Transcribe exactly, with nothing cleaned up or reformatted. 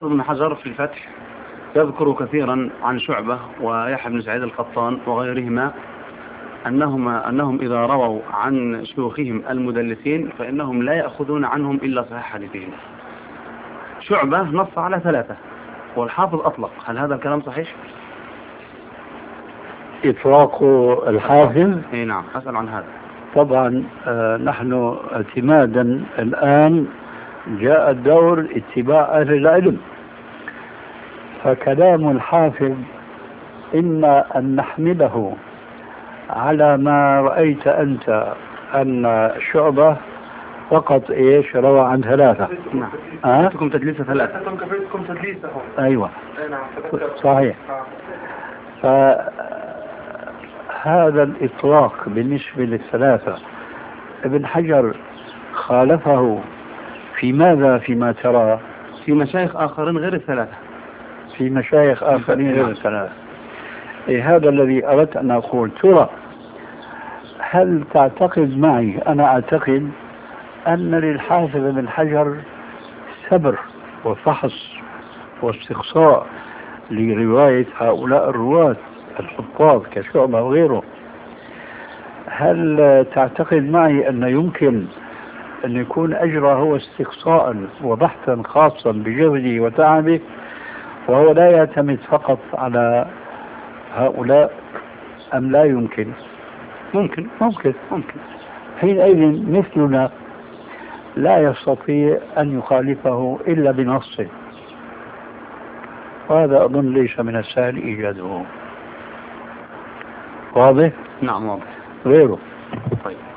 ابن حجر في الفتح يذكر كثيرا عن شعبة ويحيى بن سعيد القطان وغيرهما أنهما أنهم إذا رووا عن شيوخهم المدلسين فإنهم لا يأخذون عنهم إلا صحيح حديثهم. شعبة نص على ثلاثة والحافظ أطلق، هل هذا الكلام صحيح؟ إطلاق الحافظ؟ اي نعم، أسأل عن هذا. طبعا آه نحن اعتمادا الآن جاء الدور اتباع أهل العلم، فكلام الحافظ إما أن نحمله على ما رأيت أنت أن شعبة فقط إيش روى عن ثلاثة. نعم. أه؟ كفتكم تدليس ثلاثة. كفتكم تدليسه. أيوة. نعم. صحيح. فهذا الإطلاق بالنسبة للثلاثة ابن حجر خالفه في ماذا فيما ترى؟ في مشايخ آخرين غير الثلاثة. في مشايخ آخرين غير الثلاثة. إيه هذا الذي أردت أن أقول. ترى هل تعتقد معي؟ أنا أعتقد أن للحافظ بن حجر صبر وفحص واستقصاء لرواية هؤلاء الرواة الحفاظ كشعبة وغيره. هل تعتقد معي أن يمكن أن يكون أجرى هو استقصاء وبحثا خاصا بجهده وتعبه وهو لا يعتمد فقط على هؤلاء أم لا يمكن؟ ممكن ممكن ممكن حينئذ مثلنا لا يستطيع أن يخالفه إلا بنصه، وهذا أظن ليس من السهل إيجاده. واضح؟ نعم واضح. غيره. طيب.